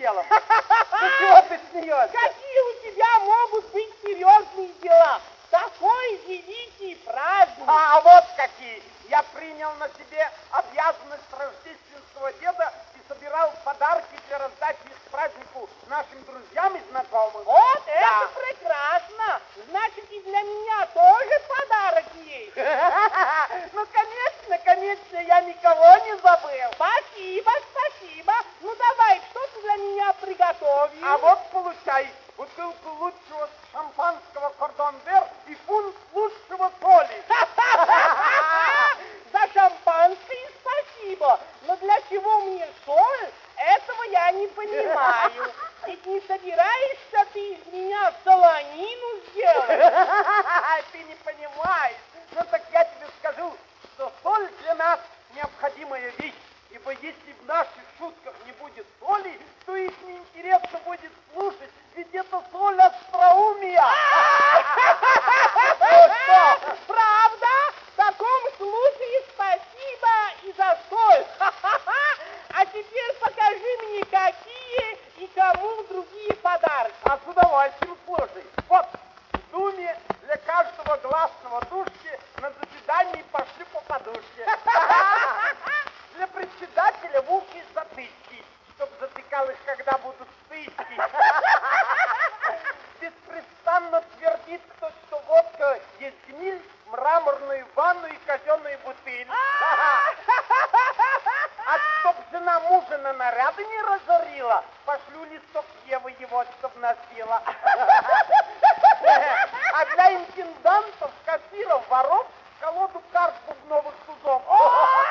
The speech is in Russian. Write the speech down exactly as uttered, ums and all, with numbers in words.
делом. Ну чего ты смеешься? Какие у тебя могут быть серьезные дела? Такой великий праздник. А вот какие. Я принял на себе обязанность рождественского деда и собирал подарки для раздачи их к празднику нашим друзьям и знакомым. Вот Да. это прекрасно. Значит, и для меня тоже подарок есть. Ну, конечно, конечно, я никого не забыл. Спасибо, спасибо. Ну, давай, что ты для меня приготовил? А вот получай бутылку лучшего шампанского кордон-вер и фунт лучшего соли. За шампанское спасибо. Но для чего мне соль, этого я не понимаю. Ведь не собираешься ты из меня солонину сделать? Ты не понимаешь. Ну так я тебе скажу, что соль для нас необходимая вещь. Ибо если в наших шутках не будет соли, то их неинтересно будет слушать, ведь это соль остроумия. Правда? В таком случае спасибо и за соль. А теперь покажи мне, какие и кому другие подарки. А с удовольствием слушай. Вот, в Думе для каждого гласного душки на заседании пошли по подушке. Для председателя в ухе затычки, чтоб затыкал их, когда будут стычки. Беспрестанно твердит кто, что водка есть гниль, мраморную ванну и казенную бутыль. А чтоб жена мужа на наряды не разорила, пошлю листок Евы его, чтоб носила. А для интендантов, кассиров, воров колоду карт бубновых тузов.